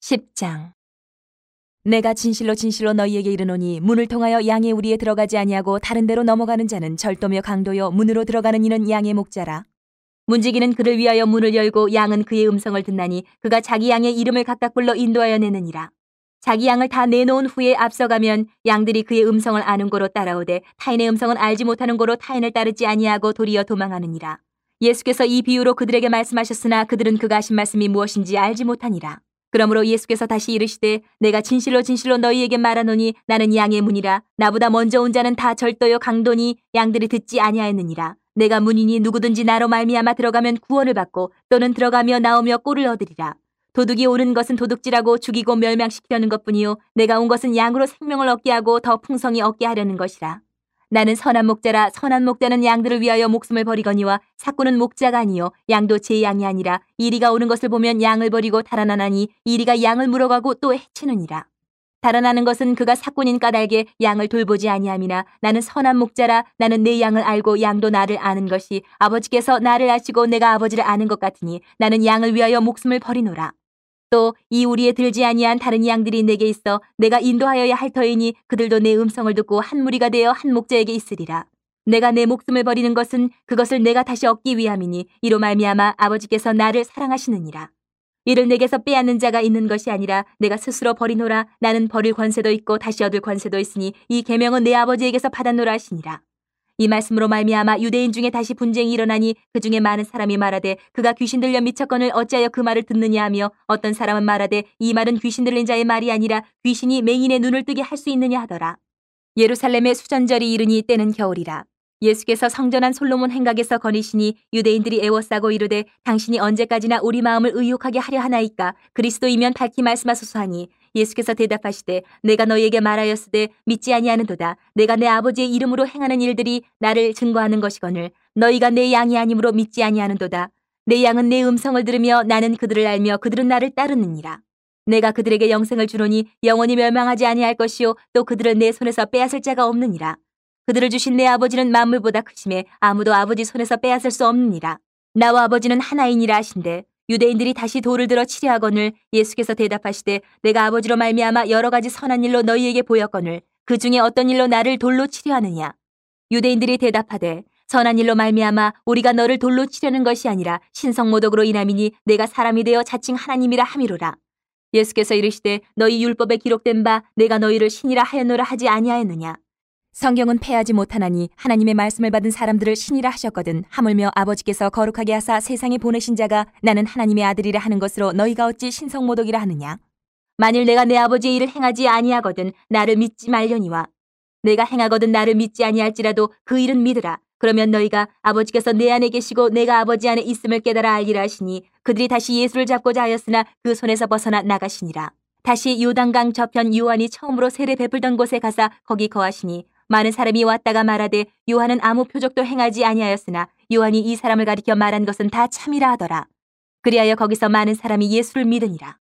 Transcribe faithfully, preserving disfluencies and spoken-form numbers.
십 장. 내가 진실로 진실로 너희에게 이르노니 문을 통하여 양의 우리에 들어가지 아니하고 다른 데로 넘어가는 자는 절도며 강도요 문으로 들어가는 이는 양의 목자라. 문지기는 그를 위하여 문을 열고 양은 그의 음성을 듣나니 그가 자기 양의 이름을 각각 불러 인도하여 내느니라. 자기 양을 다 내놓은 후에 앞서가면 양들이 그의 음성을 아는 고로 따라오되 타인의 음성은 알지 못하는 고로 타인을 따르지 아니하고 도리어 도망하느니라. 예수께서 이 비유로 그들에게 말씀하셨으나 그들은 그가 하신 말씀이 무엇인지 알지 못하니라. 그러므로 예수께서 다시 이르시되 내가 진실로 진실로 너희에게 말하노니 나는 양의 문이라. 나보다 먼저 온 자는 다 절도요 강도니 양들이 듣지 아니하였느니라. 내가 문이니 누구든지 나로 말미암아 들어가면 구원을 받고 또는 들어가며 나오며 꼴을 얻으리라. 도둑이 오는 것은 도둑질하고 죽이고 멸망시키려는 것뿐이요 내가 온 것은 양으로 생명을 얻게 하고 더 풍성히 얻게 하려는 것이라. 나는 선한 목자라. 선한 목자는 양들을 위하여 목숨을 버리거니와 삭구는 목자가 아니요 양도 제 양이 아니라 이리가 오는 것을 보면 양을 버리고 달아나나니 이리가 양을 물어가고 또 해치느니라. 달아나는 것은 그가 삭군인 까닭에 양을 돌보지 아니함이나 나는 선한 목자라. 나는 내 양을 알고 양도 나를 아는 것이 아버지께서 나를 아시고 내가 아버지를 아는 것 같으니 나는 양을 위하여 목숨을 버리노라. 또 이 우리에 들지 아니한 다른 양들이 내게 있어 내가 인도하여야 할 터이니 그들도 내 음성을 듣고 한 무리가 되어 한 목자에게 있으리라. 내가 내 목숨을 버리는 것은 그것을 내가 다시 얻기 위함이니 이로 말미암아 아버지께서 나를 사랑하시느니라. 이를 내게서 빼앗는 자가 있는 것이 아니라 내가 스스로 버리노라. 나는 버릴 권세도 있고 다시 얻을 권세도 있으니 이 계명은 내 아버지에게서 받았노라 하시니라. 이 말씀으로 말미암아 유대인 중에 다시 분쟁이 일어나니 그 중에 많은 사람이 말하되 그가 귀신 들려 미쳤거늘 어찌하여 그 말을 듣느냐 하며 어떤 사람은 말하되 이 말은 귀신 들린 자의 말이 아니라 귀신이 맹인의 눈을 뜨게 할 수 있느냐 하더라. 예루살렘의 수전절이 이르니 때는 겨울이라. 예수께서 성전한 솔로몬 행각에서 거니시니 유대인들이 애워싸고 이르되 당신이 언제까지나 우리 마음을 의욕하게 하려 하나이까. 그리스도이면 밝히 말씀하소서 하니 예수께서 대답하시되 내가 너희에게 말하였으되 믿지 아니하는도다. 내가 내 아버지의 이름으로 행하는 일들이 나를 증거하는 것이거늘 너희가 내 양이 아니므로 믿지 아니하는도다. 내 양은 내 음성을 들으며 나는 그들을 알며 그들은 나를 따르느니라. 내가 그들에게 영생을 주노니 영원히 멸망하지 아니할 것이요 또 그들을 내 손에서 빼앗을 자가 없느니라. 그들을 주신 내 아버지는 만물보다 크심에 아무도 아버지 손에서 빼앗을 수 없느니라. 나와 아버지는 하나이니라 하신대 유대인들이 다시 돌을 들어 치려하거늘 예수께서 대답하시되 내가 아버지로 말미암아 여러 가지 선한 일로 너희에게 보였거늘 그 중에 어떤 일로 나를 돌로 치려하느냐. 유대인들이 대답하되 선한 일로 말미암아 우리가 너를 돌로 치려는 것이 아니라 신성모독으로 인함이니 내가 사람이 되어 자칭 하나님이라 함이로라. 예수께서 이르시되 너희 율법에 기록된 바 내가 너희를 신이라 하였노라 하지 아니하였느냐. 성경은 패하지 못하나니 하나님의 말씀을 받은 사람들을 신이라 하셨거든 하물며 아버지께서 거룩하게 하사 세상에 보내신 자가 나는 하나님의 아들이라 하는 것으로 너희가 어찌 신성모독이라 하느냐. 만일 내가 내 아버지의 일을 행하지 아니하거든 나를 믿지 말려니와 내가 행하거든 나를 믿지 아니할지라도 그 일은 믿으라. 그러면 너희가 아버지께서 내 안에 계시고 내가 아버지 안에 있음을 깨달아 알리라 하시니 그들이 다시 예수를 잡고자 하였으나 그 손에서 벗어나 나가시니라. 다시 요단강 저편 요한이 처음으로 세례 베풀던 곳에 가사 거기 거하시니 많은 사람이 왔다가 말하되 요한은 아무 표적도 행하지 아니하였으나 요한이 이 사람을 가리켜 말한 것은 다 참이라 하더라. 그리하여 거기서 많은 사람이 예수를 믿으니라.